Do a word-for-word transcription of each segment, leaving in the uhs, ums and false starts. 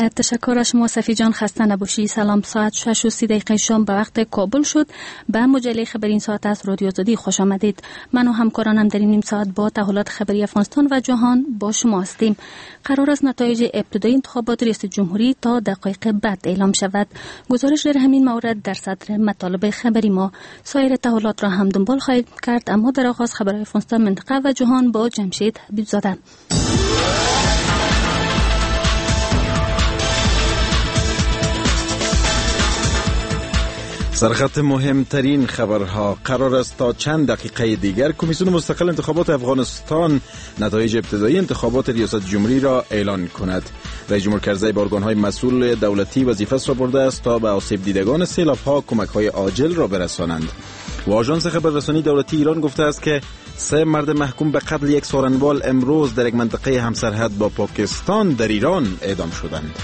تشکر از شما صفی جان، خسته نباشی. سلام. ساعت شش و سی دقیقه شام به وقت کابل شد. به مجله خبری این ساعت از رادیو آزادی خوش آمدید. من و همکارانم در این نیم ساعت با تحولات خبری افغانستان و جهان با شما هستیم. قرار است نتایج ابتدایی انتخابات ریاست جمهوری تا دقایق بعد اعلام شود. گزارش در همین مورد در صدر مطالب خبری ما. سایر تحولات را هم دنبال خواهید کرد، اما در آغاز خبرهای افغانستان، منطقه و جهان با جمشید حبیبزاده. سرخط مهمترین خبرها. قرار است تا چند دقیقه دیگر کمیسیون مستقل انتخابات افغانستان نتایج ابتدایی انتخابات ریاست جمهوری را اعلان کند. رئیس جمهور کرزی به ارگان‌های مسئول دولتی وظیفه را برده است تا به آسیب دیدگان سیلاب‌ها کمک‌های عاجل را برسانند. و آژانس خبررسانی دولتی ایران گفته است که سه مرد محکوم به قتل یک سارنوال امروز در یک منطقه همسرحد با پاکستان در ایران اعدام شدند.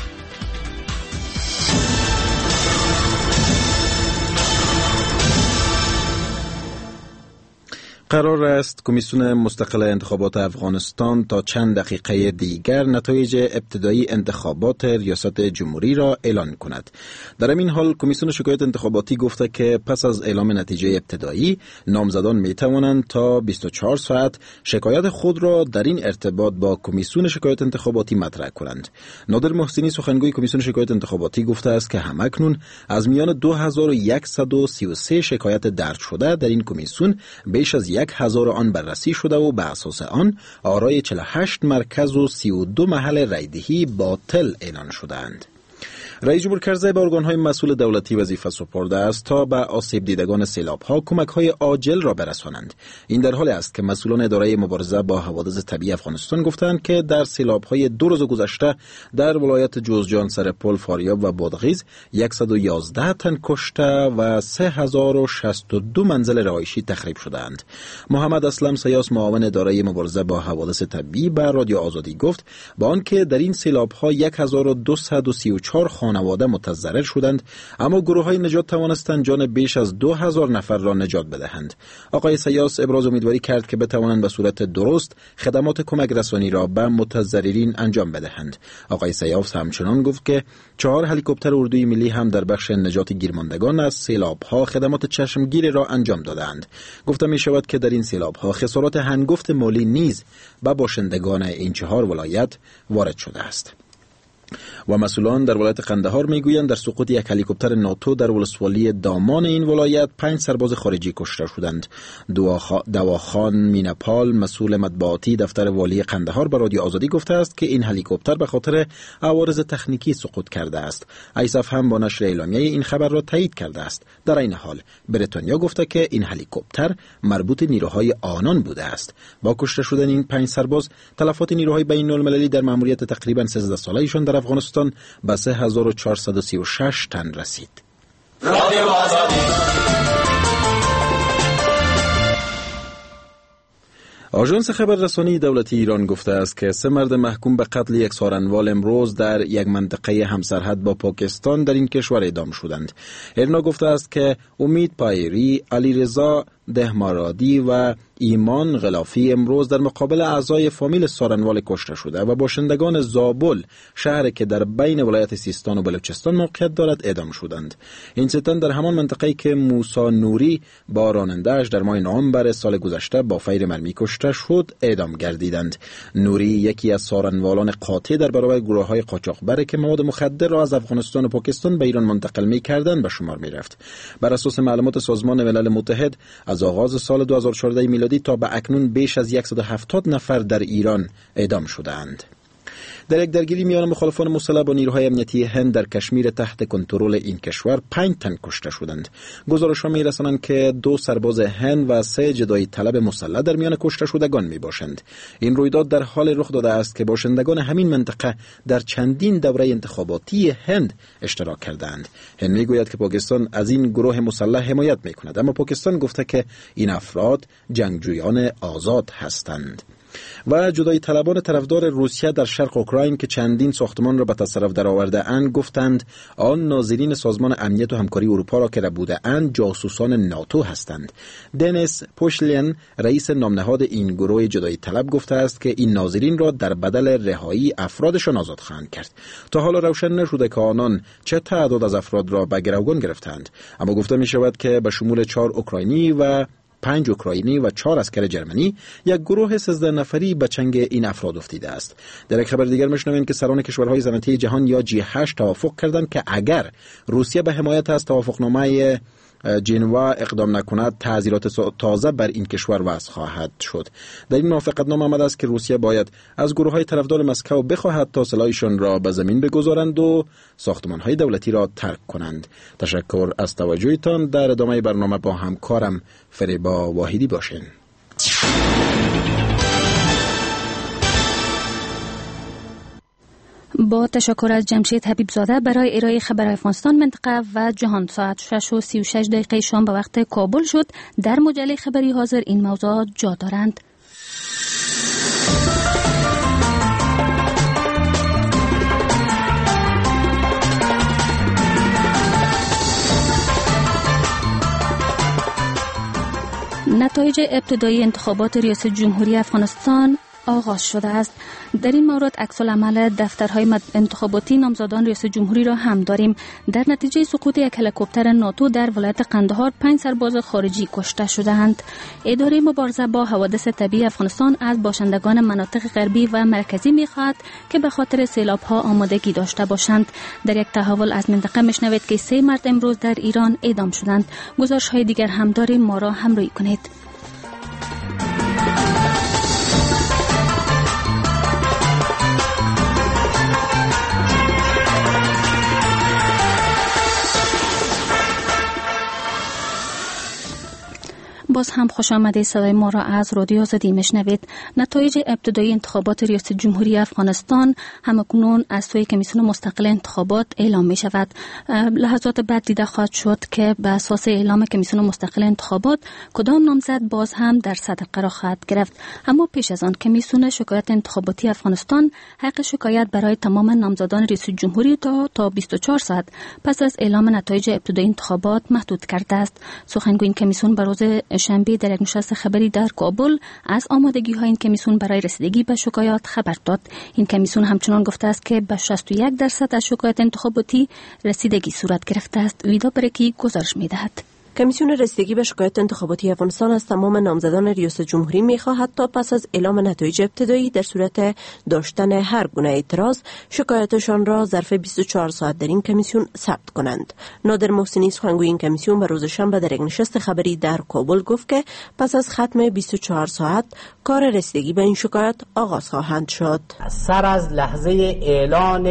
قرار است کمیسیون مستقل انتخابات افغانستان تا چند دقیقه دیگر نتایج ابتدایی انتخابات ریاست جمهوری را اعلان کند. در این حال کمیسیون شکایت انتخاباتی گفته که پس از اعلام نتیجه ابتدایی نامزدان می توانند تا بیست و چهار ساعت شکایت خود را در این ارتباط با کمیسیون شکایت انتخاباتی مطرح کنند. نادر محسنی سخنگوی کمیسیون شکایت انتخاباتی گفته است که همکنون از میان دو هزار و صد و سی و سه شکایت درج شده در این کمیسیون بیش از یک هزار آن بررسی شده و به اساس آن آرای چهل و هشت مرکز و سی و دو محل رایدهی باطل اعلان شدند. رئیس جمهور کرزی به ارگان‌های مسئول دولتی وظیفه سپرده است تا به آسیب دیدگان سیلاب‌ها کمک‌های عاجل را برسانند. این در حالی است که مسئولان اداره مبارزه با حوادث طبیعی افغانستان گفتند که در سیلاب‌های دو روز گذشته در ولایت جوزجان، سرپل، فاریاب و بادغیس صد و یازده تن کشته و سه هزار و شصت و دو منزل رهایشی تخریب شدند. محمد اسلم سیاس، معاون اداره مبارزه با حوادث طبیعی، به رادیو آزادی گفت با آنکه در این سیلاب‌ها هزار و دویست و سی و چهار خانواده متضرر شدند، اما گروه‌های نجات توانستند جان بیش از دو هزار نفر را نجات بدهند. آقای سیاس ابراز امیدواری کرد که بتوانند به صورت درست خدمات کمک رسانی را به متضررین انجام بدهند. آقای سیاس همچنان گفت که چهار هلیکوپتر اردوی ملی هم در بخش نجات گیرماندگان از سیلاب‌ها خدمات چشمگیر را انجام دادند. گفته می شود که در این سیلاب‌ها خسارات هنگفت مالی نیز به باشندگان این چهار ولایت وارد شده است. و مسئولان در ولایت قندهار میگویند در سقوط یک هلیکوپتر ناتو در ولسوالی دامان این ولایت پنج سرباز خارجی کشته شدند. دواخان مینپال، مسئول مطبوعاتی دفتر والی قندهار، به رادیو آزادی گفته است که این هلیکوپتر به خاطر عوارض تکنیکی سقوط کرده است. ایساف هم با نشر اعلامیه این خبر را تایید کرده است. در این حال بریتانیا گفته که این هلیکوپتر مربوط نیروهای آنان بوده است. با کشته شدن این پنج سرباز، تلفات نیروهای بین المللی در مأموریت تقریبا سیزده ساله‌شان در افغانستان به سه هزار و چهارصد و سی و شش تن رسید. رادیو آزادی. آژانس خبررسانی دولتی ایران گفته است که سه مرد محکوم به قتل یک سارنوال امروز در یک منطقه همسرحد با پاکستان در این کشور اعدام شدند. ایرنا گفته است که امید پایری، علیرضا دهمارادی و ایمان غلافی امروز در مقابل اعضای فامیل سارنوال کشته شده و باشندگان زابل، شهری که در بین ولایت سیستان و بلوچستان موقعیت دارد، اعدام شدند. این سه تن در همان منطقه‌ای که موسی نوری با راننده‌اش در ماه نوامبر سال گذشته با فیر مرمی کشته شد اعدام گردیدند. نوری یکی از سارنوالان قاطع در برابر گروه‌های قاچاقبر که مواد مخدر را از افغانستان و پاکستان به ایران منتقل می‌کردند به شمار می‌رفت. بر اساس معلومات سازمان ملل متحد از آغاز سال دو هزار و چهارده میلادی تا به اکنون بیش از صد و هفتاد نفر در ایران اعدام شده‌اند. در یک درگیری میان مخالفان مسلح با نیروهای امنیتی هند در کشمیر تحت کنترل این کشور پنج تن کشته شدند. گزارش‌ها می‌رسانند که دو سرباز هند و سه جدایی طلب مسلح در میان کشته شدگان میباشند. این رویداد در حال رخ داده است که باشندگان همین منطقه در چندین دوره انتخاباتی هند اشتراک کردند. هند میگوید که پاکستان از این گروه مسلح حمایت میکند، اما پاکستان گفته که این افراد جنگجویان آزاد هستند. و جدایی طلبان طرفدار روسیه در شرق اوکراین که چندین ساختمان را به تصرف درآورده اند گفتند آن ناظرین سازمان امنیت و همکاری اروپا را که بوده اند جاسوسان ناتو هستند. دنیس پوشلین رئیس نامنهاد این گروه جدایی طلب گفته است که این ناظرین را در بدل رهایی افرادشان آزاد خواهند کرد. تا حالا روشن نشده که آنان چه تعداد از افراد را به گروگان گرفتند، اما گفته می شود که به شمول چهار اوکراینی و پنج اوکراینی و چهار اسکر جرمنی یک گروه سیزده نفری به چنگ این افراد افتیده است. در یک خبر دیگر میشنویم که سران کشورهای صنعتی جهان یا جی هشت توافق کردند که اگر روسیه به حمایت از توافقنامه جنوا اقدام نکند تعزیرات تازه بر این کشور وضع خواهد شد. در این موافقتنامه آمده است که روسیه باید از گروه‌های طرفدار مسکو بخواهد تا سلاحشان را به زمین بگذارند و ساختمان‌های دولتی را ترک کنند. تشکر از توجهتان. در ادامه برنامه با همکارم فریبا واحدی باشین. با تشکر از جمشید حبیبزاده برای ارائه خبرهای افغانستان منطقه و جهان. ساعت شش و سی و شش دقیقه شام به وقت کابل شد. در مجله خبری حاضر این موضوعات جا دارند. نتایج ابتدایی انتخابات ریاست جمهوری افغانستان آغاز شده است. در این مورد عکس العمل دفترهای انتخاباتی نامزدان ریاست جمهوری را هم داریم. در نتیجه سقوط یک هلیکوپتر ناتو در ولایت قندهار پنج سرباز خارجی کشته شدند. اداره مبارزه با حوادث طبیعی افغانستان از باشندگان مناطق غربی و مرکزی می‌خواهد که به خاطر سیلاب‌ها آمادگی داشته باشند. در یک تحول از منطقه میشنوید که سه مرد امروز در ایران اعدام شدند. گزارش‌های دیگر هم داریم، ما را همراهی کنید. باز هم خوش آمده. صدای ما را از رادیو آزادی میشنوید. نتایج ابتدایی انتخابات ریاست جمهوری افغانستان همکنون از سوی کمیسیون مستقل انتخابات اعلام می شود. لحظات بعد دیده خواهد شد که به اساس اعلام کمیسیون مستقل انتخابات کدام نامزد باز هم در صدر قرار خواهد گرفت. اما پیش از آن کمیسیون شکایت انتخاباتی افغانستان حق شکایت برای تمام نامزدان رئیس جمهوری تا تا بیست و چهار ساعت پس از اعلام نتایج ابتدایی انتخابات محدود کرده است. سخنگوی این کمیسیون به روز شنبه در یک نشست خبری در کابل از آمادگی های این کمیسیون برای رسیدگی به شکایات خبر داد. این کمیسیون همچنان گفته است که به شصت و یک درصد از شکایات انتخاباتی رسیدگی صورت گرفته است. ویدا برکی گزارش می‌دهد. کمیسیون رسیدگی به شکایت انتخاباتی افغانستان از تمام نامزدان ریاست جمهوری می‌خواهد تا پس از اعلام نتایج ابتدایی در صورت داشتن هر گونه اعتراض شکایتشان را ظرف بیست و چهار ساعت در این کمیسیون ثبت کنند. نادر محسنی سخنگوی این کمیسیون به روز شنبه در یک نشست خبری در کابل گفت که پس از ختم بیست و چهار ساعت کار رسیدگی به این شکایت آغاز خواهد شد. سر از لحظه اعلان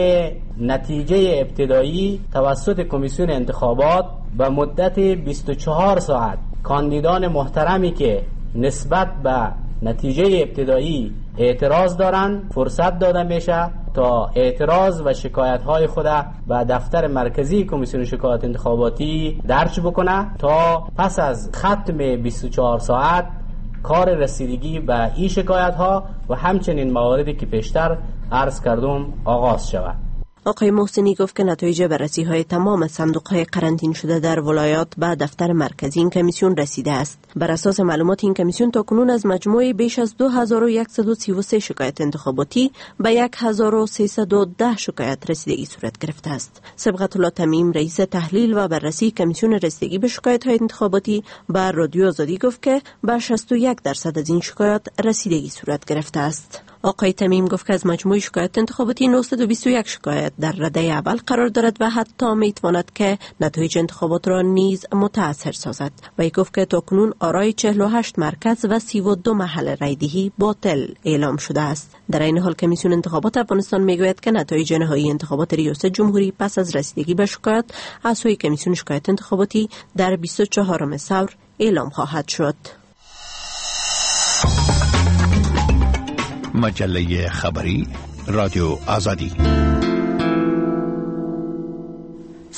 نتیجه ابتدایی توسط کمیسیون انتخابات به مدت بیست و چهار ساعت کاندیدان محترمی که نسبت به نتیجه ابتدایی اعتراض دارند فرصت داده میشه تا اعتراض و شکایت های خود به دفتر مرکزی کمیسیون شکایات انتخاباتی درج بکنه تا پس از ختم بیست و چهار ساعت کار رسیدگی به این شکایت ها و همچنین مواردی که پیشتر عرض کردم آغاز شود. آقای محسنی گفت که نتایج بررسی های تمام صندوق های قرنطین شده در ولایات به دفتر مرکزی این کمیسیون رسیده است. بر اساس معلومات این کمیسیون تاکنون از مجموع بیش از دو هزار و صد و سی و سه شکایت انتخاباتی به هزار و سیصد و ده شکایت رسیدگی صورت گرفته است. صبغت الله تمیم رئیس تحلیل و بررسی کمیسیون رسیدگی به شکایت های انتخاباتی بر رادیو آزادی گفت که به شصت و یک درصد از این شکایات رسیدگی صورت گرفته است. آقای تمیم گفت که از مجموع شکایت انتخاباتی نهصد و بیست و یک شکایت در رده اول قرار دارد و حتی میتواند که نتایج انتخابات را نیز متأثر سازد. و گفت که تاکنون آرای چهل و هشت مرکز و سی و دو محل رایدهی باطل اعلام شده است. در این حال کمیسیون انتخابات افغانستان میگوید که نتایج نهایی انتخابات ریاست جمهوری پس از رسیدگی به شکایت از سوی کمیسیون شکایت انتخاباتی در بیست و چهارم ثور اعلام خواهد شد. مجله خبری رادیو آزادی.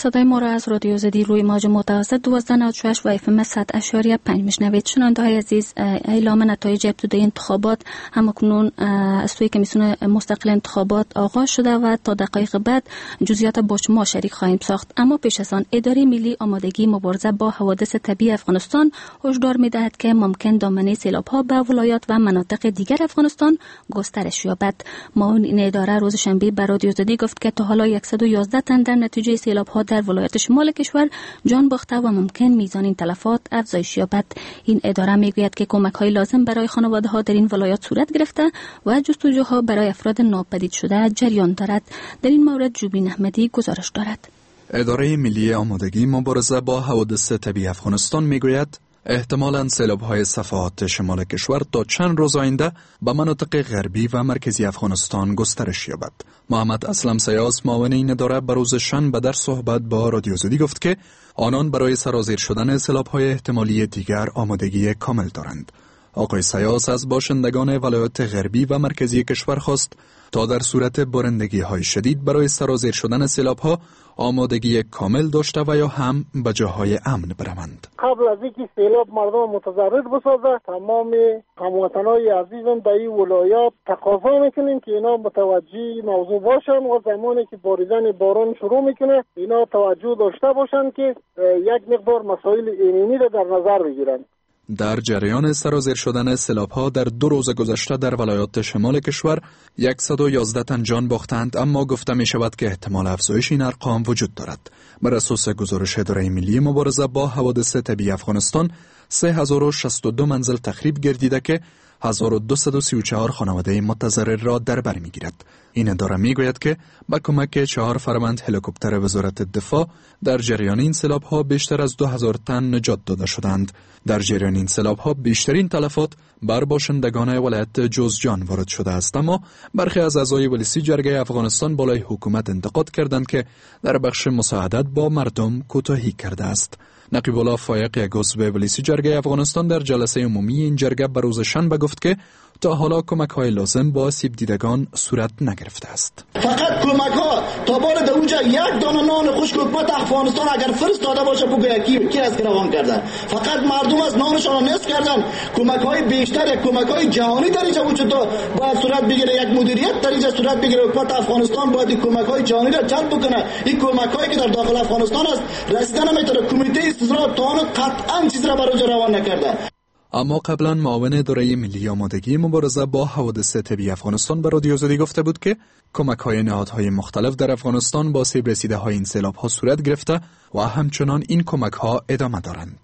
صدای ما را از رادیو زدی روی موج متوسط دوازده نود و شش و اف ام صد اشاری پنج میشنوید. شنونده های عزیز، اعلام نتایج ابتدایی انتخابات همکنون از سوی کمیسیون مستقل انتخابات آغاز شده و تا دقایق بعد جزئیات با شما شریک خواهیم ساخت. اما پیش از آن اداره ملی آمادگی مبارزه با حوادث طبیعی افغانستان هشدار می‌دهد که ممکن دامنه سیلاب‌ها به ولایات و مناطق دیگر افغانستان گسترش یابد. معاون این اداره روز شنبه به رادیو زدی گفت که تا حالا صد و یازده تن در نتیجه سیلاب‌ها در ولایت شمال کشور جان باخته و ممکن میزان این تلفات افزایش یابد. این اداره میگوید که کمک‌های لازم برای خانواده‌ها در این ولایات صورت گرفته و جستجوها برای افراد ناپدید شده جریان دارد. در این مورد جوبین احمدی گزارش دارد. اداره ملی آمادگی مبارزه با حوادث طبیعی افغانستان میگوید احتمالاً سیلاب‌های صفحات شمال کشور تا چند روز آینده به مناطق غربی و مرکزی افغانستان گسترش یابد. محمد اسلم سیاس معاون این اداره به روز شنبه در صحبت با رادیو زدی گفت که آنان برای سرازیر شدن سیلاب‌های احتمالی دیگر آمادگی کامل دارند. آقای سیاس از باشندگان ولایات غربی و مرکزی کشور خواست تا در صورت بارندگی‌های شدید برای سرازیر شدن سیلاب‌ها آمادگی کامل داشته و یا هم به جاهای امن بروند. قبل از اینکه سیلاب مردم متضرر بسازه، تمام هموطنان عزیزم در این ولایات تقاضا میکنیم که اینا متوجه موضوع باشن و زمانی که باریدن باران شروع میکنه اینا توجه داشته باشن که یک مقدار مسائل امنی را در نظر بگیرن. در جریان سرازیر شدن سیلاب‌ها در دو روز گذشته در ولایات شمال کشور صد و یازده تن جان باختند، اما گفته می شود که احتمال افزایش این ارقام وجود دارد. بر اساس گزارش اداره ملی مبارزه با حوادث طبیعی افغانستان سه هزار و شصت و دو منزل تخریب گردیده که هزار و دویست و سی و چهار خانواده متضرر را در بر می‌گیرد. این اداره میگوید که با کمک چهار فرماند هلیکوپتر وزارت دفاع در جریان این سیلاب‌ها بیشتر از دو هزار تن نجات داده شدند. در جریان این سیلاب‌ها بیشترین تلفات بر باشندگان ولایت جوزجان وارد شده است، اما برخی از اعضای مجلس جرگه افغانستان بالای حکومت انتقاد کردند که در بخش مساعدت با مردم کوتاهی کرده است. نقیب الله فایقی عضو مجلس جرگه افغانستان در جلسه عمومی این جرگه به روز شنبه گفت که تا حالا کمک‌های لازم با آسیب دیدگان صورت نگرفته است. فقط کمک‌ها تا بار در اونجا یک دانه نان خشک حکومت افغانستان اگر فرستاده باشه بگه کی کی از روان کردن، فقط مردم از نانشان نصف کردن. کمک‌های بیشتر، یک کمک‌های جهانی در اینجا وجود داره، باید صورت بگیره، یک مدیریت در اینجا صورت بگیره. حکومت افغانستان باید کمک‌های جهانی را جلب بکنه. این کمک‌هایی که در داخل افغانستان است رسیدن نمیتونه. کمیته استثمار تا قطعاً چیز را برای روان نکرده. اما قبلا معاون اداره ملی آمادگی مبارزه با حوادث طبیعی افغانستان به رادیو زدی گفته بود که کمک‌های نهادهای مختلف در افغانستان با آسیب رسیده‌های این سیلاب‌ها صورت گرفته و همچنان این کمک‌ها ادامه دارند.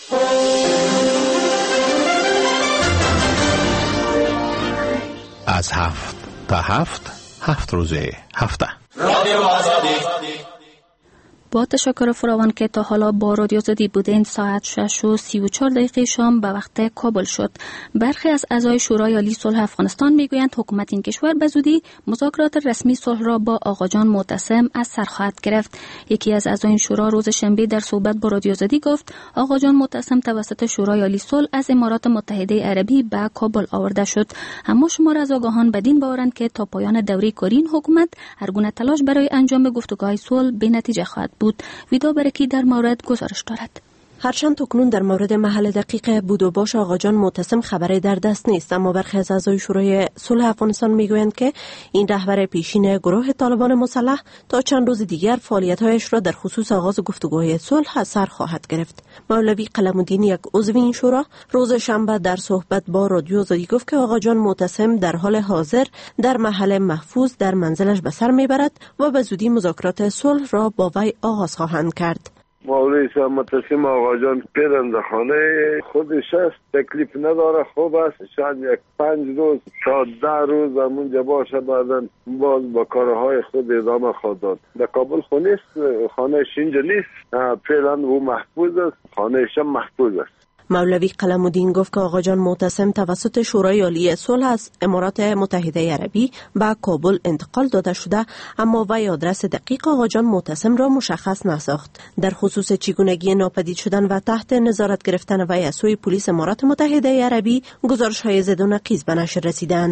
از هفت تا هفت هفت روزه هفته رادیو آزادی. با تشکر فراوان که تا حالا با رادیو زدی بودین. ساعت شش و سی و چهار دقیقه شام به وقت کابل شد. برخی از اعضای شورای عالی صلح افغانستان میگویند حکومت این کشور به زودی مذاکرات رسمی صلح را با آقا جان معتصم از سر خواهد گرفت. یکی از اعضای این شورا روز شنبه در صحبت با رادیو زدی گفت آقا جان معتصم توسط شورای عالی صلح از امارات متحده عربی به کابل آورده شد، اما شمار از آگاهان بدین باورند که تا پایان دوره کاری این حکومت هر گونه تلاش برای انجام گفتگوهای صلح بی‌نتیجه خواهد بود. ویدا برکی در مورد گزارش دارد. هرچند تکنون در مورد محل دقیق بود و باش آقا جان معتصم خبری در دست نیست، اما برخی از اعضای شورای صلح افغانستان میگویند که این رهبر پیشین گروه طالبان مسلح تا چند روز دیگر فعالیت‌هایش را در خصوص آغاز گفتگوهای صلح از سر خواهد گرفت. مولوی قلم‌الدین، یک عضو این شورا، روز شنبه در صحبت با رادیو زدی گفت که آقا جان معتصم در حال حاضر در محل محفوظ در منزلش به سر میبرد و به زودی مذاکرات صلح را با وی آغاز خواهند کرد. مولوی صاحب معتصم آقا جان پیرنده خانه خودش است، تکلیف نداره، خوب است، شاید یک پنج روز تا ده روز همونجا باشه، بعدا باز با کارهای خود ادامه خواهد داد. در کابل خونه است، خانهش اینجا نیست، فعلا او محفوظ است، خانهش هم محفوظ است. مولوی قلم‌الدین گفت که آقا جان معتصم توسط شورای عالی صلح از امارات متحده عربی به کابل انتقال داده شده، اما وی آدرس دقیق آقا جان معتصم را مشخص نساخت. در خصوص چگونگی ناپدید شدن و تحت نظارت گرفتن وی از سوی پلیس امارات متحده عربی گزارش‌های زد و نقیض به نشر رسیدند.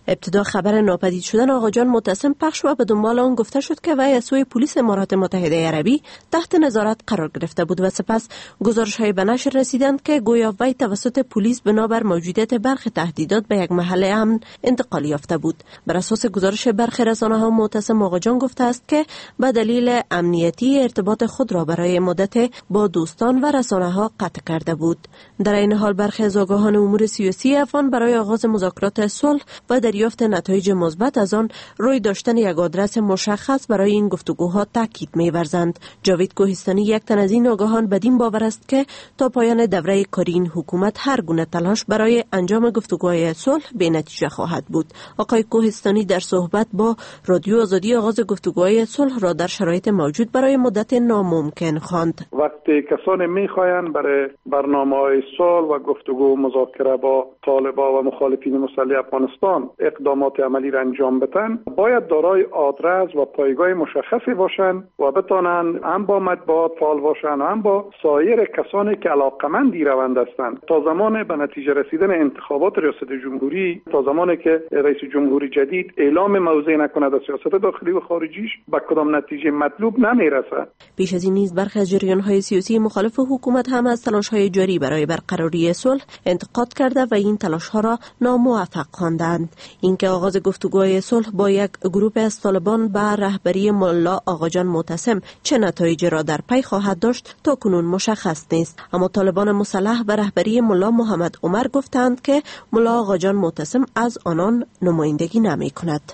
ابتدا خبر ناپدید شدن آقا جان معتصم پخش و به دنبال آن گفته شد که وی از سوی پلیس امارات متحده عربی تحت نظارت قرار گرفته بود و سپس گزارش‌های به نشر رسیدند که گویا وی توسط پلیس بنابر موجودیت برخی تهدیدات به یک محل امن انتقال یافته بود. بر اساس گزارش برخی رسانه‌ها معتصم آقا جان گفته است که به دلیل امنیتی ارتباط خود را برای مدت با دوستان و رسانه‌ها قطع کرده بود. در این حال برخی از آگاهان امور سیاسی افغان برای آغاز مذاکرات صلح و دریافت نتایج مثبت از آن روی داشتن یک آدرس مشخص برای این گفتگوها تاکید می‌ورزند. جاوید کوهستانی یک تن از این آگاهان بدین باور است که تا پایان دوره کاری این حکومت هر گونه تلاش برای انجام گفتگوهای صلح به نتیجه خواهد بود. آقای کوهستانی در صحبت با رادیو آزادی آغاز گفتگوهای صلح را در شرایط موجود برای مدت ناممکن خواند. وقتی کسانی می‌خواهند برای برنامه‌های صلح و گفتگو مذاکره با طالبان و مخالفین مسلح افغانستان اقدامات عملی را انجام بدن، باید دارای آدرس و پایگاه مشخصی باشند و بتوانند هم با مطبوعات فعال باشند هم با سایر کسانی که علاقمندی روند هستند. تا زمان به نتیجه رسیدن انتخابات ریاست جمهوری، تا زمانی که رئیس جمهوری جدید اعلام موضع نکند از سیاست داخلی و خارجیش، به کدام نتیجه مطلوب نمیرسد. پیش از این نیز برخی از جریان‌های سیاسی مخالف حکومت هم از تلاش‌های جاری برای برقراری صلح انتقاد کرده و این تلاش‌ها را ناموفق خواندند. اینکه آغاز گفتگوهای صلح با یک گروه از طالبان به رهبری ملا آقا جان معتصم چه نتایجی را در پی خواهد داشت تا کنون مشخص نیست. اما طالبان مسلح به رهبری ملا محمد عمر گفتند که ملا آقا جان معتصم از آنان نمایندگی نمی‌کند.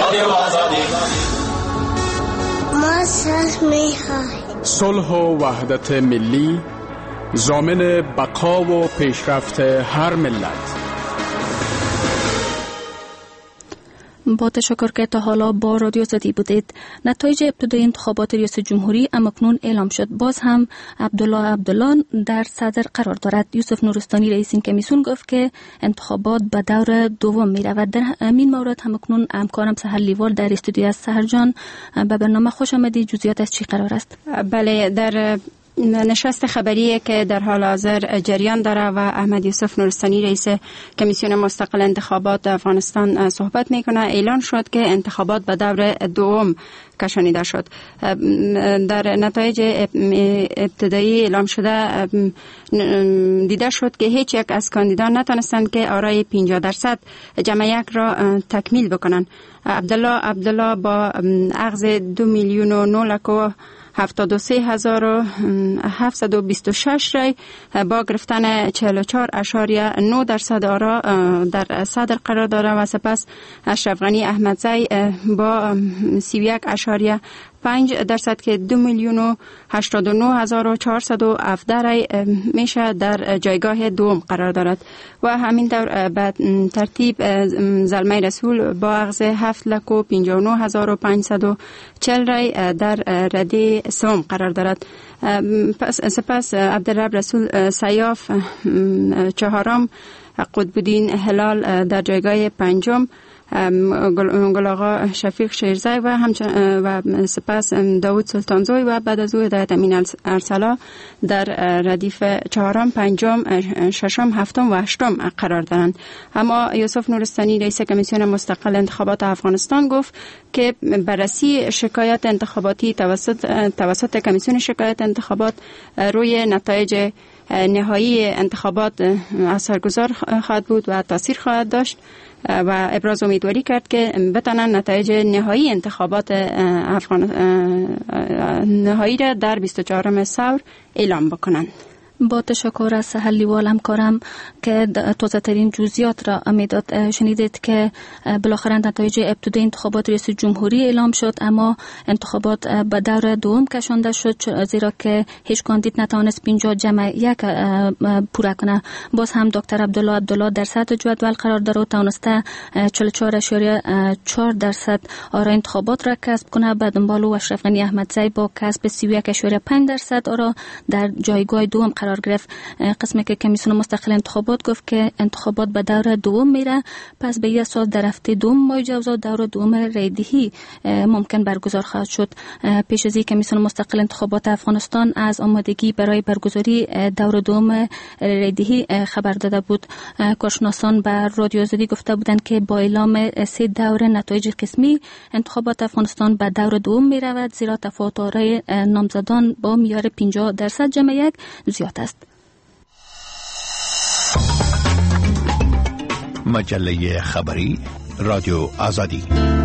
صلح و وحدت ملی ضامن بقا و پیشرفت هر ملت. با تشکر که تا حالا با رادیو آزادی بودید. نتایج ابتدایی انتخابات ریاست جمهوری امکنون اعلام شد. باز هم عبدالله عبدالله در صدر قرار دارد. یوسف نورستانی رئیس این کمیسیون گفت که انتخابات به دور دوم می رود. در همین مورد همکنون همکارم سحر لیوال در استودیو است. سحر جان، به برنامه خوش آمدید. جزئیات از چی قرار است؟ بله، در نشست خبری که در حال حاضر جریان داره و احمد یوسف نورستانی رئیس کمیسیون مستقل انتخابات افغانستان صحبت میکنه، اعلان شد که انتخابات به دور دوم کشانیده شد. در نتایج ابتدایی اعلام شده دیده شد که هیچ یک از کاندیدان نتونستند که آرای پنجاه درصد جمع یک را تکمیل بکنند. عبدالله عبدالله با اخذ دو میلیون و نه لک و هفتاد و سه هزار و هفتصد و بیست و شش رای با گرفتن چهل و چهار اشاریه نه درصد آرا در صدر قرار داره و سپس اشرف غنی احمدزی با سی و یک اشاریه پنج درصد که دو میلیون و هشتاد و نه هزار و چهارصد و هفده رای میشه در جایگاه دوم قرار دارد و همین طور به ترتیب زلمه رسول با اخذ هفت لک و پنجاه و نه هزار و پانصد و چهل رای در رده سوم قرار دارد. سپس عبدالرب رسول سیاف چهارم، قطبالدین هلال در جایگاه پنجم، گل آقا شفیق شیرزی و همچنین و سپس داوود سلطانزوی و بعد از او هدایت امین ارسلا در ردیف چهارم، پنجم، ششم، هفتم و هشتم قرار دارند. اما یوسف نورستانی رئیس کمیسیون مستقل انتخابات افغانستان گفت که بررسی شکایات انتخاباتی توسط توسط کمیسیون شکایات انتخابات روی نتایج نهایی انتخابات اثرگذار خواهد بود و تاثیر خواهد داشت و ابراز امیدواری کرد که بتانند نتایج نهایی انتخابات افغان نهایی را در بیست و چهارم ثور اعلام بکنند. با تشکر از سحر لیوال همکارم که تازه ترین جزئیات را امیداد شنیدید که بالاخره نتایج ابتدایی انتخابات ریاست جمهوری اعلام شد، اما انتخابات به دور دوم کشانده شد زیرا که هیچ کاندید نتوانست پنجاه جمع یک پوره کنه. باز هم دکتر عبدالله عبدالله در صدر جدول قرار داره و توانسته چهل و چهار اشاریه چهار درصد آرا انتخابات را کسب کنه. به دنبال او اشرف غنی احمدزی با کسب سی و یک اشاریه پنج درصد آرا در جایگاه دوم قرار قرار گرفت. قسمی که کمیسیون مستقل انتخابات گفت که انتخابات به دور دوم میره، پس به یک سال در هفته دوم ماه جوزا دور دوم رایدهی ممکن برگزار خواهد شد. پیش از این کمیسیون مستقل انتخابات افغانستان از آمادگی برای برگزاری دور دوم رایدهی خبر داده بود. کارشناسان به رادیو آزادی گفته بودند که با اعلام سه دور نتایج قسمی انتخابات افغانستان به دور دوم می رود، زیرا تفاوت آرای نامزدان با معیار پنجاه درصد جمع یک زیاد است. مجله خبری رادیو آزادی.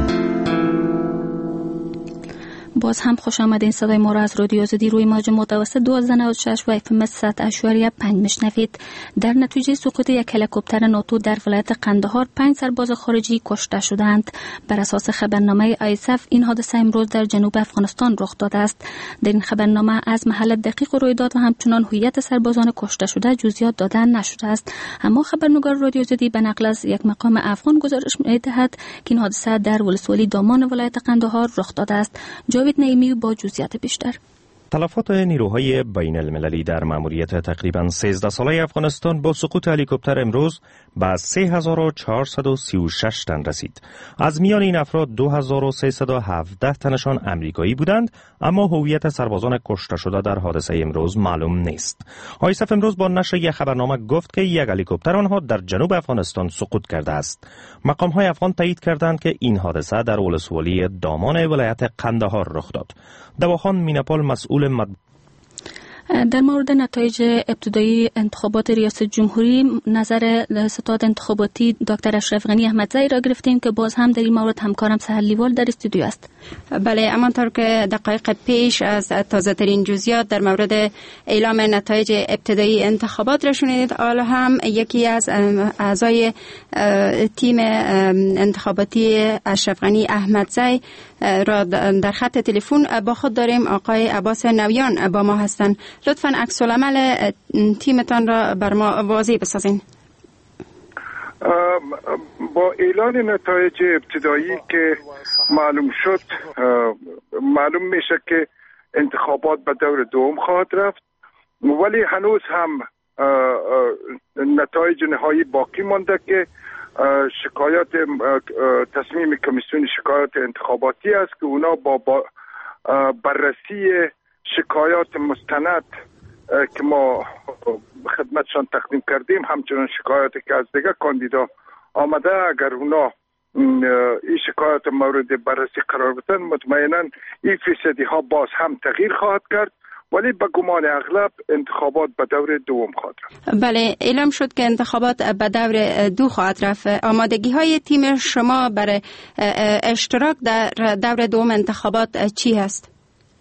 باز هم خوش آمدین. صدای ما را از رادیو آزادی روی موج متوسط دوازده نود و شش و اف ام صد اشاریه پنج میشنوید. در نتیجه سقوط یک هلیکوپتر ناتو در ولایت قندهار پنج سرباز خارجی کشته شدند. بر اساس خبرنامه آیسف این حادثه امروز در جنوب افغانستان رخ داده است. در این خبرنامه از محل دقیق رویداد و همچنان هویت سربازان کشته شده جزئیات داده نشده است، اما خبرنگار رادیو آزادی به نقل از یک مقام افغان گزارش می‌دهد که این حادثه در ولسوالی دامان ولایت قندهار رخ داده است. جاوید نعیمی با جزئیات بیشتر. تلفات نیروهای بین المللی در ماموریت تقریباً سیزده ساله افغانستان با سقوط هلیکوپتر امروز به سه هزار و چهارصد و سی و شش تن رسید. از میان این افراد دو هزار و سیصد و هفده تنشان امریکایی بودند، اما هویت سربازان کشته شده در حادثه امروز معلوم نیست. آیسف امروز با نشر یک خبرنامه گفت که یک هلیکوپتر آنها در جنوب افغانستان سقوط کرده است. مقام‌های افغان تایید کردند که این حادثه در ولسوالی دامان ولایت قندهار رخ داد. دواخان میناپال مسئول مد... در مورد نتایج ابتدایی انتخابات ریاست جمهوری نظر ستاد انتخاباتی دکتر اشرف غنی احمدزی را گرفتیم که باز هم در این مورد همکارم سهل لیوال در استودیو است. بله، همانطور که دقایق پیش از تازه ترین جزئیات در مورد اعلام نتایج ابتدایی انتخابات را شنیدید، حالا هم یکی از اعضای تیم انتخاباتی اشرف غنی احمدزی را در خط تلفن با خود داریم. آقای عباس نویان با ما هستند. لطفاً عکس العمل تیمتان را بر ما واضح بسازین. با اعلان نتایج ابتدایی که معلوم شد، معلوم میشه که انتخابات به دور دوم خواهد رفت، ولی هنوز هم نتایج نهایی باقی مانده که شکایات تصمیم کمیسیون شکایات انتخاباتی است که اونا با بررسی شکایات مستند که ما خدمتشان تقدیم کردیم، همچنان شکایاتی که از دیگر کاندیدا آمده، اگر اونا این شکایات مورد بررسی قرار بدن، مطمئنا این فیصدی ها باز هم تغییر خواهد کرد، ولی به گمان اغلب انتخابات به دور دوم خواهد رفت. بله، اعلام شد که انتخابات به دور دو خواهد رفت. آمادگی های تیم شما برای اشتراک در دور دوم انتخابات چی هست؟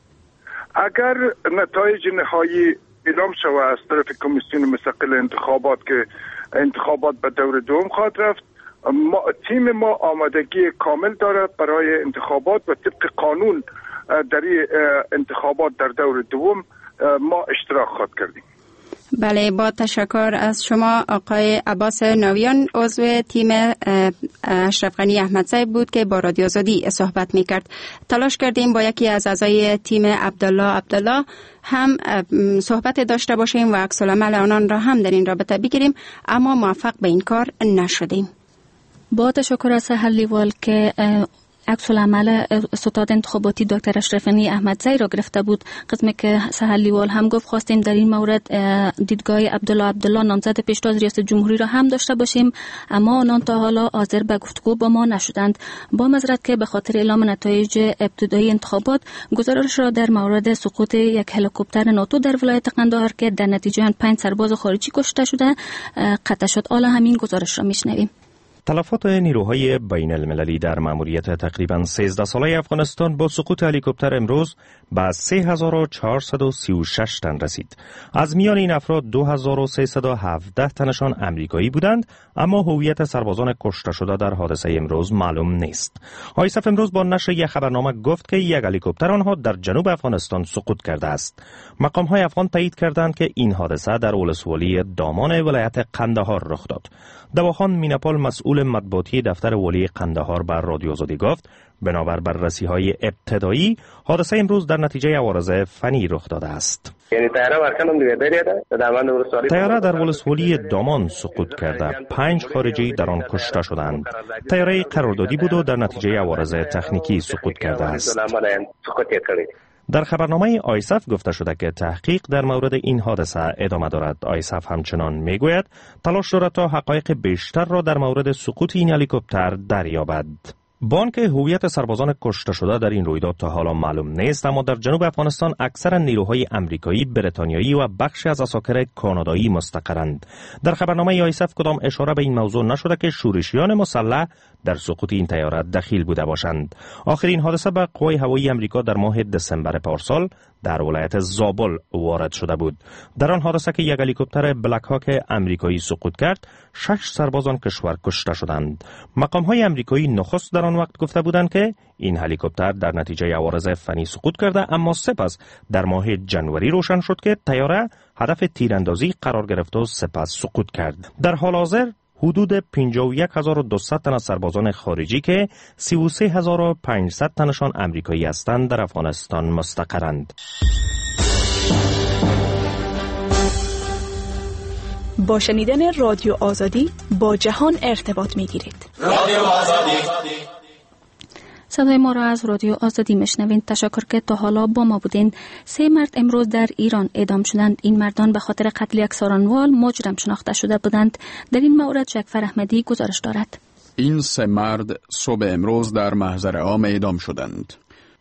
اگر نتایج نهایی اعلام شود از طرف کمیسیون مستقل انتخابات که انتخابات به دور دوم خواهد رفت، ما تیم ما آمادگی کامل دارد برای انتخابات و طبق قانون در انتخابات در دور دوم ما اشتراک خواهد کردیم. بله، با تشکر از شما آقای عباس نویان، عضو تیم اشرف غنی احمدزی بود که با رادیو آزادی صحبت میکرد. تلاش کردیم با یکی از اعضای تیم عبدالله عبدالله هم صحبت داشته باشیم و عکس العمل آنان را هم در این رابطه بگیریم، اما موفق به این کار نشدیم. با تشکر از سهل لیوال که عکس العمل ستاد انتخاباتی دکتر اشرف غنی احمدزی را گرفته بود. قسمی که سهل لیوال هم گفت خواستیم در این مورد دیدگاه عبدالله عبدالله نامزد پیشتاز ریاست جمهوری را هم داشته باشیم، اما آنان تا حالا حاضر به گفتگو با ما نشدند. با معذرت که به خاطر اعلام نتایج ابتدایی انتخابات گزارش را در مورد سقوط یک هلیکوپتر ناتو در ولایت قندهار که در نتیجه آن پنج سرباز خارجی کشته شده قطع شد. حالا همین گزارش را میشنویم. تلفات نیروهای بین المللی در ماموریت تقریباً سیزده ساله افغانستان با سقوط هلیکوپتر امروز به سه هزار و چهارصد و سی و شش تن رسید. از میان این افراد دو هزار و سیصد و هفده تنشان امریکایی بودند، اما هویت سربازان کشته شده در حادثه امروز معلوم نیست. آیسف امروز با نشر یک خبرنامه گفت که یک هلیکوپتر آنها در جنوب افغانستان سقوط کرده است. مقام‌های افغان تایید کردند که این حادثه در ولسوالی دامان ولایت قندهار رخ داد. دواخان میناپال مسئول مطبوعاتی دفتر والی قندهار بر رادیو آزادی گفت بنابر بررسی‌های ابتدایی حادثه امروز در نتیجه عوارض فنی رخ داده است. یعنی طیاره ورکنم دیگه دریده در من ولسوالی طیاره در ولسوالی دامان سقوط کرده. پنج خارجی در آن کشته شدند. طیاره قراردادی بود و در نتیجه عوارض تکنیکی سقوط کرده است. در خبرنامه آیسف گفته شده که تحقیق در مورد این حادثه ادامه دارد. آیسف همچنان میگوید تلاش دارد تا حقایق بیشتر را در مورد سقوط این هلیکوپتر دریابد. بانک هویت سربازان کشته شده در این رویداد تا حالا معلوم نیست، اما در جنوب افغانستان اکثر نیروهای امریکایی، بریتانیایی و بخشی از عساکر کانادایی مستقرند. در خبرنامه آیسف کدام اشاره به این موضوع نشده که شورشیان مسلح در سقوط این طیاره دخیل بوده باشند. آخرین حادثه به قوای هوایی امریکا در ماه دسامبر پارسال در ولایت زابل وارد شده بود. در آن حادثه که یک هلیکوپتر بلک هاک امریکایی سقوط کرد، شش سربازان کشور کشته شدند. مقام‌های امریکایی نخست در آن وقت گفته بودند که این هلیکوپتر در نتیجه عوارض فنی سقوط کرده، اما سپس در ماه جنوری روشن شد که طیاره هدف تیراندازی قرار گرفت و سپس سقوط کرد. در حال حاضر حدود پنجاه و یک هزار و دویست تن از سربازان خارجی که سی و سه هزار و پانصد تنشان امریکایی هستند در افغانستان مستقرند. با شنیدن رادیو آزادی با جهان ارتباط می‌گیرید. رادیو آزادی. صدای ما را از رادیو آزادی میشنوید. تشکر که تا حالا با ما بودین. سه مرد امروز در ایران اعدام شدند. این مردان به خاطر قتل یک سارنوال مجرم شناخته شده بودند. در این مورد جعفر احمدی گزارش دارد. این سه مرد صبح امروز در محضر عام اعدام شدند.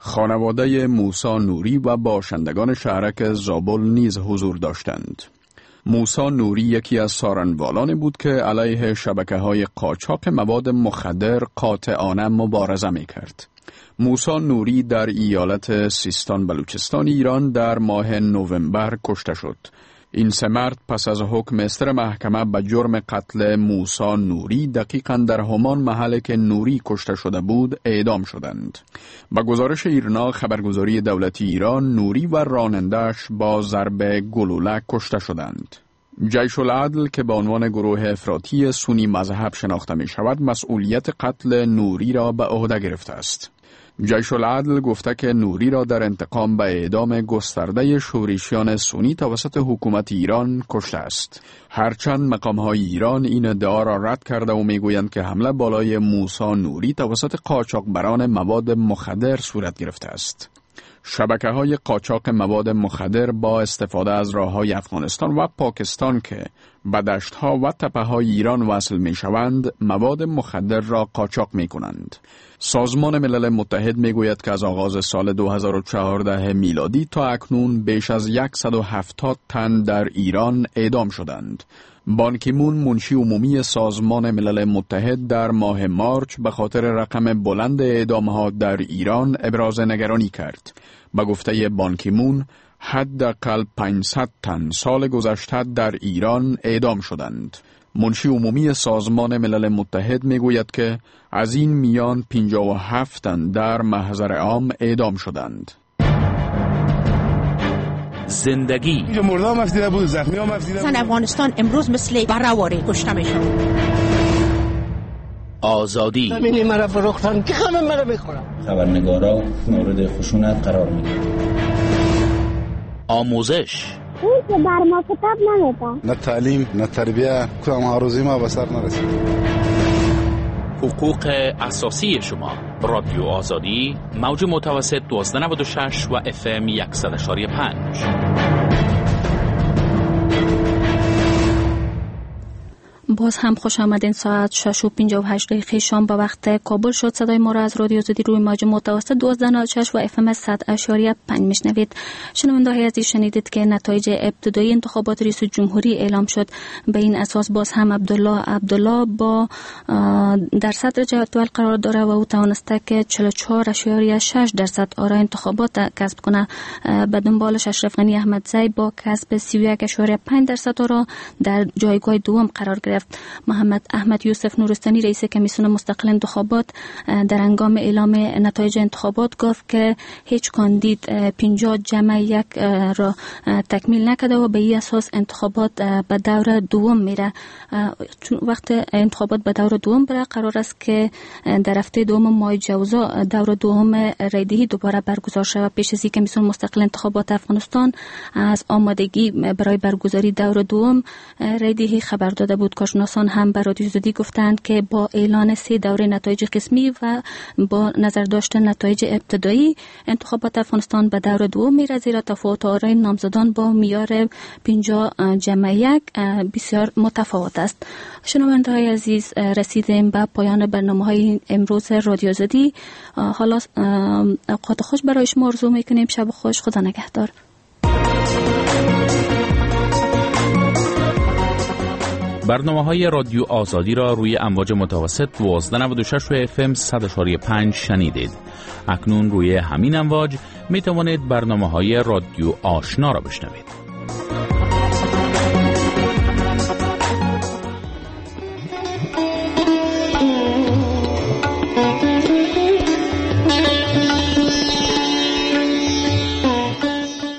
خانواده موسی نوری و باشندگان شهرک زابل نیز حضور داشتند. موسی نوری یکی از سارنوالانی بود که علیه شبکه‌های قاچاق مواد مخدر قاطعانه مبارزه می‌کرد. موسی نوری در ایالت سیستان بلوچستان ایران در ماه نوامبر کشته شد. این سه مرد پس از حکم استر محکمه به جرم قتل موسی نوری دقیقاً در همان محل که نوری کشته شده بود اعدام شدند. با گزارش ایرنا خبرگزاری دولتی ایران، نوری و رانندش با ضرب گلوله کشته شدند. جیش العدل که به عنوان گروه افراطی سنی مذهب شناخته می شود، مسئولیت قتل نوری را به عهده گرفته است. جیش العدل گفته که نوری را در انتقام به اعدام گسترده شورشیان سنی توسط حکومت ایران کشته است. هرچند مقام‌های ایران این ادعا را رد کرده و میگویند که حمله بالای موسی نوری توسط قاچاقبران مواد مخدر صورت گرفته است. شبکه‌های قاچاق مواد مخدر با استفاده از راه‌های افغانستان و پاکستان که به دشت‌ها و تپه‌های ایران وصل می‌شوند، مواد مخدر را قاچاق می‌کنند. سازمان ملل متحد می‌گوید که از آغاز سال دو هزار و چهارده میلادی تا اکنون بیش از صد و هفتاد تن در ایران اعدام شدند. بان کی مون منشی عمومی سازمان ملل متحد در ماه مارچ به خاطر رقم بلند اعدام‌ها در ایران ابراز نگرانی کرد. به گفته بان کی مون، حداقل پانصد تن سال گذشته در ایران اعدام شدند. منشی عمومی سازمان ملل متحد میگوید که از این میان پنجاه و هفت تن در محضر عام اعدام شدند. زندگی اینجا مرده هم افزیده بود، زخمی هم افزیده بود. زن افغانستان امروز مثل برهواری کشته میشن. آزادی همینی مرا فروختن که همه مرا میخورن. خبرنگارا مورد خشونت قرار میدن. آموزش اون که بر ما کتاب نمیده. نه تعلیم نه تربیه، کدام عروضی ما به سر نرسید. حقوق اساسی شما. رادیو آزادی موج متوسط دوازده نود و شش و اف ام صد و پنج. باز هم خوش آمدین. ساعت شش و پنجاه و هشت دقیقه شام به وقت کابل شد. صدای ما را از رادیو آزادی روی موج متوسط دوازده نود و شش و اف ام صد و پنج میشنوید. شنونده‌های عزیز شنیدید که نتایج ابتدایی انتخابات ریاست جمهوری اعلام شد. به این اساس باز هم عبدالله عبدالله با در صدر جدول قرار داره و او توانسته که چهل و چهار ممیز شش درصد آرای انتخابات کسب کنه. به دنبالش اشرف غنی احمدزی با کسب سی و یک ممیز پنج درصد آرا در جایگاه دوم قرار گرفت. گرفت. محمد احمد یوسف نورستانی رئیس کمیسیون مستقل انتخابات در هنگام اعلام نتایج انتخابات گفت که هیچ کاندید پنجاه جمع یک را تکمیل نکرده و به این اساس انتخابات به دور دوم میره. چون وقت انتخابات به دور دوم بره قرار است که در هفته دوم ماه جوزا دور دوم رایدهی دوباره برگزار شود. پیش از این کمیسیون مستقل انتخابات افغانستان از آمادگی برای برگزاری دور دوم رایدهی خبر داده بود. کارشناسان هم به رادیو آزادی گفتند که با اعلان سه دوره نتایج قسمی و با نظر داشتن نتایج ابتدایی انتخابات افغانستان به دور دوم میره، زیرا تفاوت آرای نامزدان با معیار پنجاه جمع یک بسیار متفاوت است. شنونده‌های عزیز، رسیدیم به پایان برنامه‌های امروز رادیو آزادی. حالا اوقات خوش برای شما آرزو می‌کنیم. شب خوش، خدا نگهدار. برنامه‌های رادیو آزادی را روی امواج متوسط دوازده نود و شش و اف ام صد و چهار و پنج شنیدید. اکنون روی همین امواج می توانید برنامه‌های رادیو آشنا را بشنوید.